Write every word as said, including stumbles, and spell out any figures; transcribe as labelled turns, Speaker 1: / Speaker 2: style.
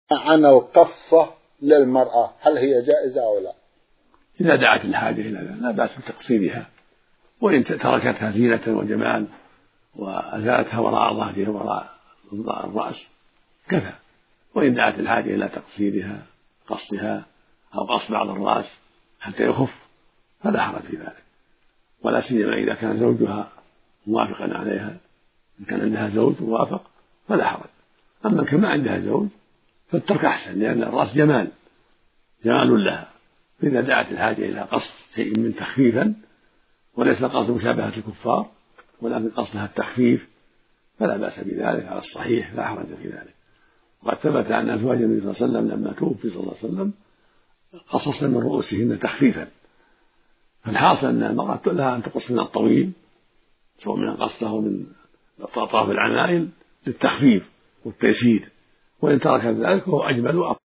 Speaker 1: عن القصة للمرأة هل هي جائزة أو لا؟
Speaker 2: إذا دعت الحاجة إلى ذلك لا بأس بتقصيرها، وإن تركتها زينة وجمال وأزالتها وراء ظهرها وراء الرأس كفى. وإن دعت الحاجة إلى تقصيرها قصها أو قص بعض الرأس حتى يخف فلا حرج في ذلك، ولا سيما إذا كان زوجها موافقا عليها، إن كان عندها زوج موافق فلا حرج. أما كما عندها زوج فالترك أحسن، لأن الرأس جمال جمال لها، فإذا دعت الحاجة إلى قص شيء من تخفيفا وليس قصد مشابهة الكفار ولكن قصدها التخفيف فلا بأس بذلك على الصحيح، لا حرج في ذلك. وقد ثبت أن أزواج النبي صلى الله عليه وسلم لما توفي صلى الله عليه وسلم قصصن من رؤوسهن تخفيفا، فالحاصل أن المرأة لها أن تقص من الطويل سواء من القص أو من أطراف العمائل للتخفيف والتيسير، وإن تركت ذلك فهو أجمل وأفضل.